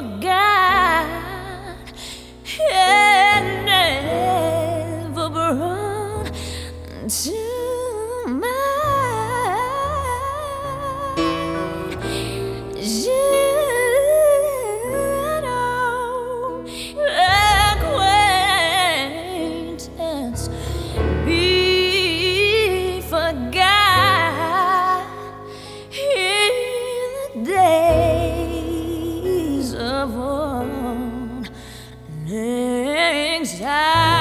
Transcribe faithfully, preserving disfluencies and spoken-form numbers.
forgot and never brought to mind. You know, acquaintance be forgot in the days of old anxiety.